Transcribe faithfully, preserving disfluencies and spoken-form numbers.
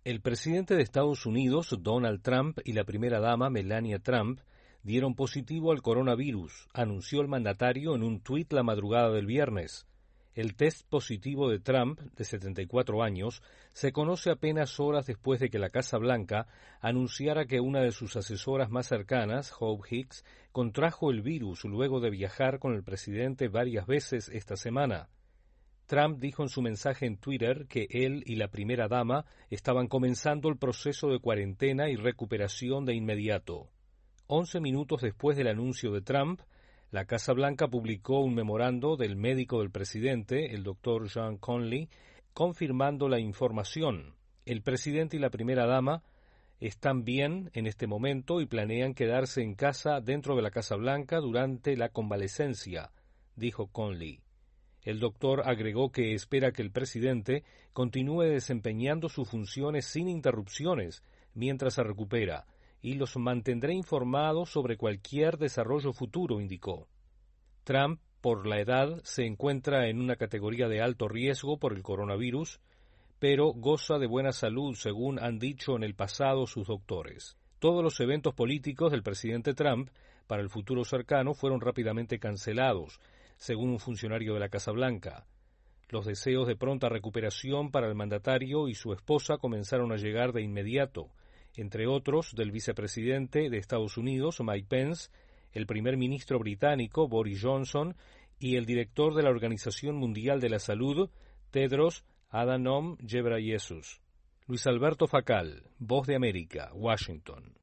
El presidente de Estados Unidos, Donald Trump, y la primera dama, Melania Trump, dieron positivo al coronavirus, anunció el mandatario en un tuit la madrugada del viernes. El test positivo de Trump, de setenta y cuatro años, se conoce apenas horas después de que la Casa Blanca anunciara que una de sus asesoras más cercanas, Hope Hicks, contrajo el virus luego de viajar con el presidente varias veces esta semana. Trump dijo en su mensaje en Twitter que él y la primera dama estaban comenzando el proceso de cuarentena y recuperación de inmediato. Once minutos después del anuncio de Trump, la Casa Blanca publicó un memorando del médico del presidente, el doctor John Conley, confirmando la información. El presidente y la primera dama están bien en este momento y planean quedarse en casa dentro de la Casa Blanca durante la convalecencia, dijo Conley. El doctor agregó que espera que el presidente continúe desempeñando sus funciones sin interrupciones mientras se recupera y los mantendrá informados sobre cualquier desarrollo futuro, indicó. Trump, por la edad, se encuentra en una categoría de alto riesgo por el coronavirus, pero goza de buena salud, según han dicho en el pasado sus doctores. Todos los eventos políticos del presidente Trump para el futuro cercano fueron rápidamente cancelados, según un funcionario de la Casa Blanca. Los deseos de pronta recuperación para el mandatario y su esposa comenzaron a llegar de inmediato, entre otros del vicepresidente de Estados Unidos, Mike Pence, el primer ministro británico, Boris Johnson, y el director de la Organización Mundial de la Salud, Tedros Adhanom Ghebreyesus. Luis Alberto Facal, Voz de América, Washington.